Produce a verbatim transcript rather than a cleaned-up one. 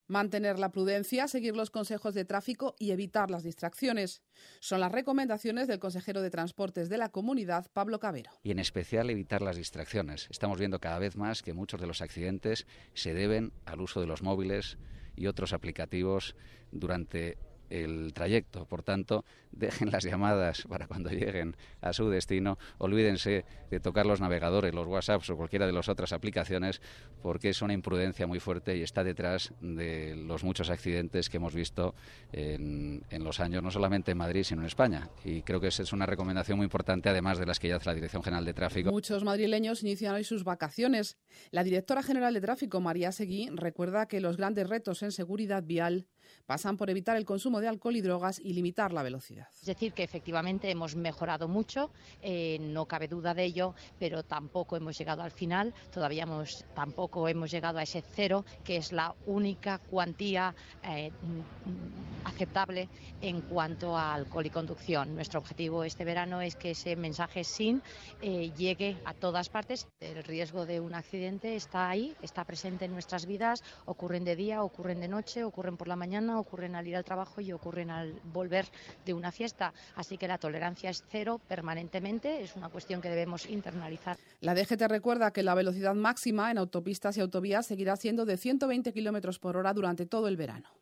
Mantener la prudencia, seguir los consejos de tráfico y evitar las distracciones. Son las recomendaciones del consejero de Transportes de la Comunidad, Pablo Cabero. Y en especial evitar las distracciones. Estamos viendo cada vez más que muchos de los accidentes se deben al uso de los móviles y otros aplicativos durante el trayecto. Por tanto, dejen las llamadas para cuando lleguen a su destino. Olvídense de tocar los navegadores, los WhatsApps o cualquiera de las otras aplicaciones, porque es una imprudencia muy fuerte y está detrás de los muchos accidentes que hemos visto en, en los años, no solamente en Madrid, sino en España. Y creo que esa es una recomendación muy importante, además de las que ya hace la Dirección General de Tráfico. Muchos madrileños inician hoy sus vacaciones. La directora general de Tráfico, María Seguí, recuerda que los grandes retos en seguridad vial pasan por evitar el consumo de alcohol y drogas y limitar la velocidad. Es decir, que efectivamente hemos mejorado mucho, eh, no cabe duda de ello, pero tampoco hemos llegado al final, todavía hemos, tampoco hemos llegado a ese cero, que es la única cuantía eh, aceptable en cuanto a alcohol y conducción. Nuestro objetivo este verano es que ese mensaje sin eh, llegue a todas partes. El riesgo de un accidente está ahí, está presente en nuestras vidas, ocurren de día, ocurren de noche, ocurren por la mañana, ocurren al ir al trabajo y ocurren al volver de una fiesta. Así que la tolerancia es cero permanentemente, es una cuestión que debemos internalizar. La D G T recuerda que la velocidad máxima en autopistas y autovías seguirá siendo de ciento veinte kilómetros por hora durante todo el verano.